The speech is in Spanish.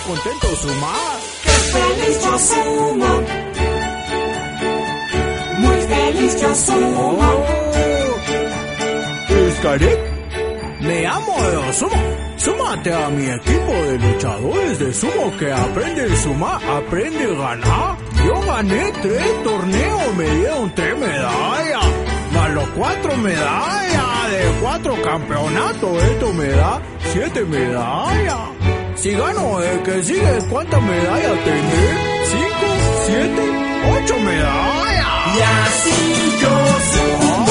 contento sumar. Qué feliz yo sumo, muy feliz yo sumo. Xcaret, me amo de sumo. Súmate a mi equipo de luchadores de sumo que aprende a sumar, aprende a ganar. Yo gané 3 torneos, me dieron 3 medallas, más los 4 medallas de 4 campeonatos. Esto me da 7 medallas. Si gano el que sigue, ¿cuántas medallas tendré? 5, 7, 8 medallas. Y así yo sumo.